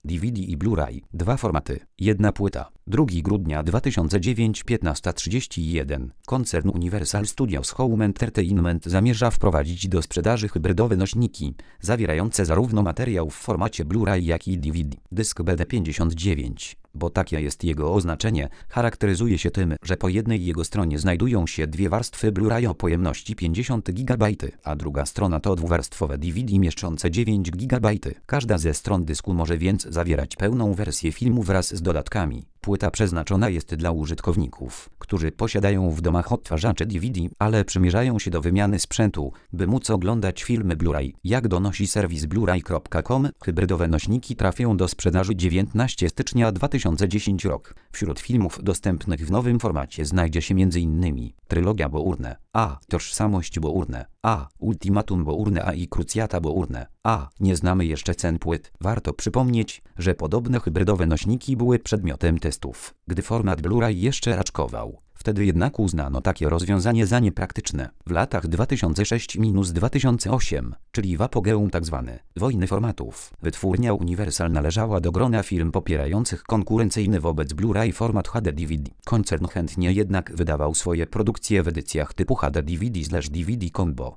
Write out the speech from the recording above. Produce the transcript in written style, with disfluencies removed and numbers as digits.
DVD i Blu-ray. Dwa formaty. Jedna płyta. 2 grudnia 2009, 15:31. Koncern Universal Studios Home Entertainment zamierza wprowadzić do sprzedaży hybrydowe nośniki, zawierające zarówno materiał w formacie Blu-ray, jak i DVD. Dysk BD59, bo takie jest jego oznaczenie, charakteryzuje się tym, że po jednej jego stronie znajdują się dwie warstwy Blu-ray o pojemności 50 GB, a druga strona to dwuwarstwowe DVD mieszczące 9 GB. Każda ze stron dysku może więc zawierać pełną wersję filmu wraz z dodatkami. Płyta przeznaczona jest dla użytkowników, którzy posiadają w domach odtwarzacze DVD, ale przymierzają się do wymiany sprzętu, by móc oglądać filmy Blu-ray. Jak donosi serwis blu-ray.com, hybrydowe nośniki trafią do sprzedaży 19 stycznia 2010 rok. Wśród filmów dostępnych w nowym formacie znajdzie się m.in. Trylogia Bourne, A. Tożsamość Bourne, A. Ultimatum Bourne, A. i Cruciata Bourne, A. Nie znamy jeszcze cen płyt. Warto przypomnieć, że podobne hybrydowe nośniki były przedmiotem testów, gdy format Blu-ray jeszcze raczkował. Wtedy jednak uznano takie rozwiązanie za niepraktyczne. W latach 2006-2008, czyli w apogeum tzw. wojny formatów, wytwórnia Universal należała do grona firm popierających konkurencyjny wobec Blu-ray format HD-DVD. Koncern chętnie jednak wydawał swoje produkcje w edycjach typu HD-DVD/DVD Combo.